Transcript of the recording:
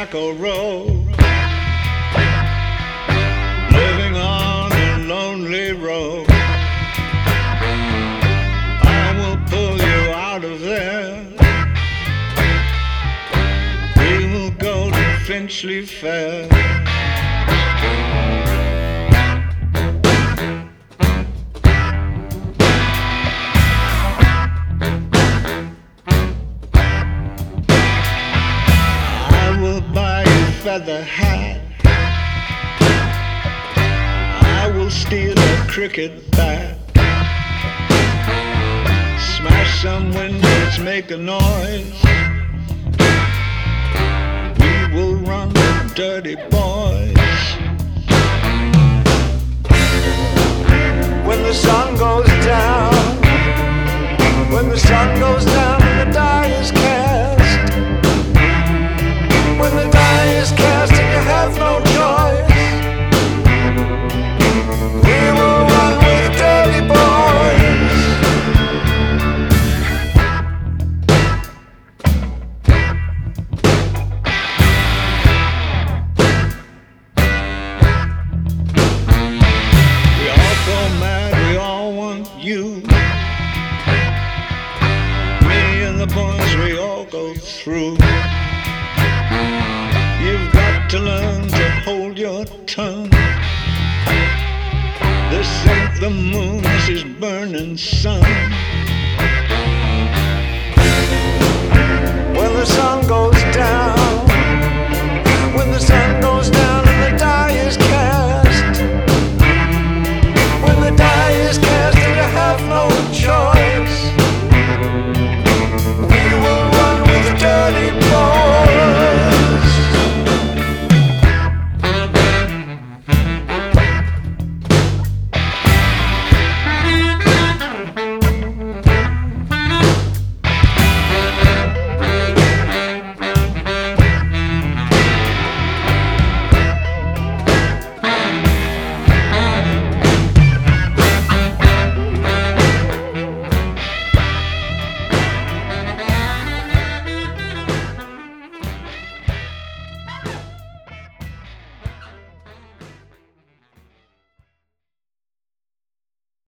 tobacco road, living on a lonely road. I will pull you out of there. We will go to Finchley Fair. Feather hat. I will steal a cricket bat. Smash some windows, make a noise. We will run with dirty boys. When the sun goes down, when the sun goes down and the die is cast, when the die is cast and you have no choice, we will run with dirty boys. We all go mad, we all want you. Me and the boys, we all go through. You've got to learn to hold your tongue. This ain't the moon, this is burning sun. When the sun goes down,